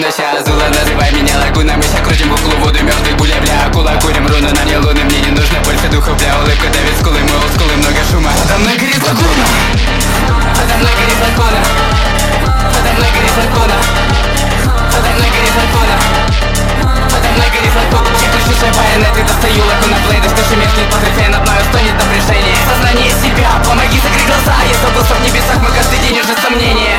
ночи Азула, называй меня лагуна. Мы ща крутим куклу, воду, мёртвых буля, бля, акула. Курим руны на мне луны, мне не нужно больше духа, бля. Улыбка давит скулы, мы олдскулы, много шума. Подо мной горит лагуна, подо мной горит лагуна, подо мной горит лагуна, подо мной горит лагуна, подо мной горит лагуна. Я кручу свой байонет и достаю лагуна блейды. Что шумит, нет потрофей, над мною стонет напряжение. Сознание себя, помоги, закрыть глаза. Я столкнулся в небесах, мы каждый день уже сомнения.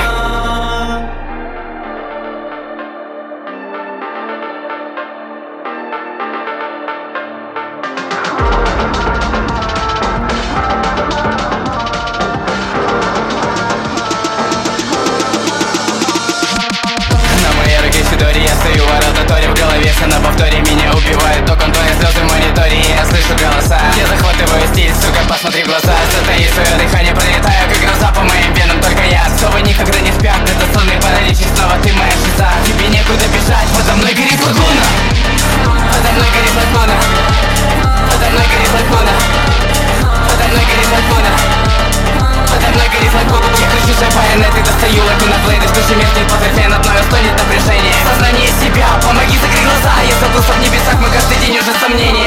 Я стою в ораторе, в голове все на повторе. Меня убивает током, твои слезы в мониторе. Я слышу голоса, я захватываю стиль, сука, посмотри в глаза. Затаи свое дыхание, пролетаю как гроза по моим венам. Только я, совы никогда не спят, это сонный паралич. И снова ты моя шиза, тебе некуда бежать. Подо мной горит лагуна, подо мной горит лагуна, подо мной горит лагуна, подо мной горит лагуна, подо мной горит лагуна. Я кручу свой байонет и достаю лагуна блейды. Что шумит, нет потрофей, над мною стонет напряжение. Сознание себя, помоги, закрыть глаза. Я столкнулся в небесах, мы каждый день уже сомнения.